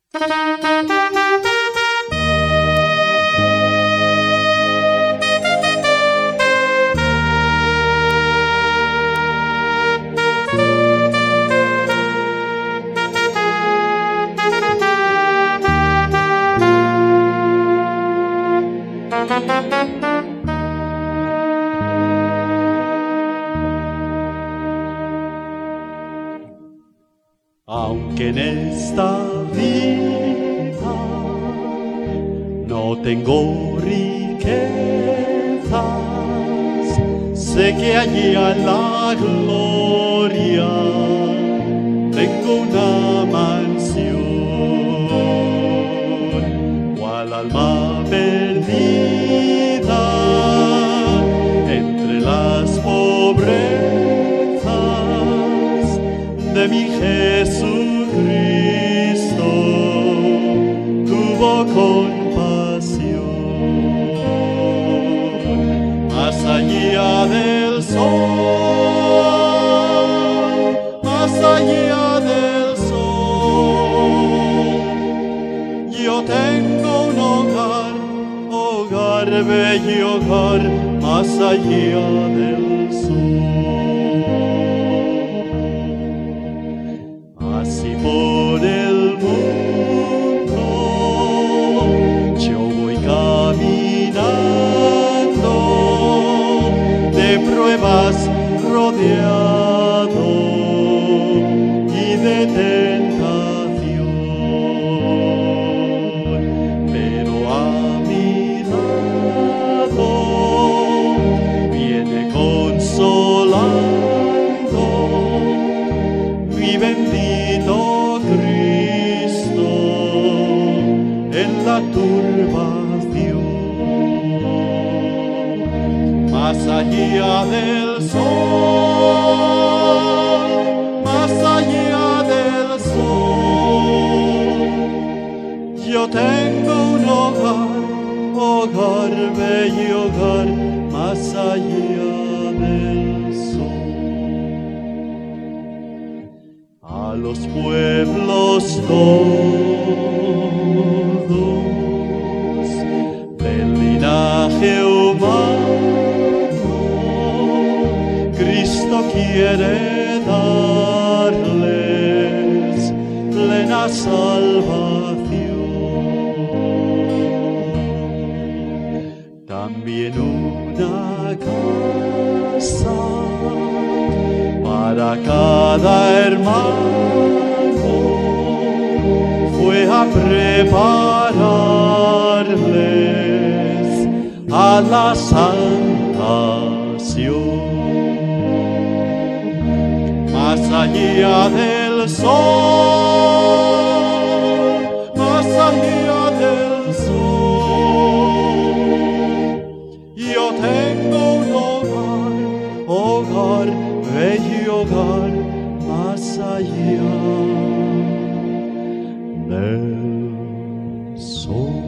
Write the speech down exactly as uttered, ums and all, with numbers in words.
Aunque en esta vida no tengo riquezas, sé que allí en la gloria tengo una mansión, cual alma perdida entre las pobrezas de mi Jesucristo tuvo compasión. Más allá del sol, más allá del sol, yo tengo un hogar, hogar, bello hogar, más allá del sol. Así por el mundo yo voy caminando, de pruebas rodeado y de tentación, pero a mi lado viene consolando mi bendito Cristo en la turbación. Más allá del sol, más allá del sol, yo tengo un hogar, hogar, bello hogar, más allá del sol. A los pueblos todos del linaje humano, Cristo quiere darles plena salvación. También una casa para cada hermano fue a prepararles a la salvación. Más allá del sol, más allá del sol, yo tengo un hogar, hogar, bello hogar, más allá del sol.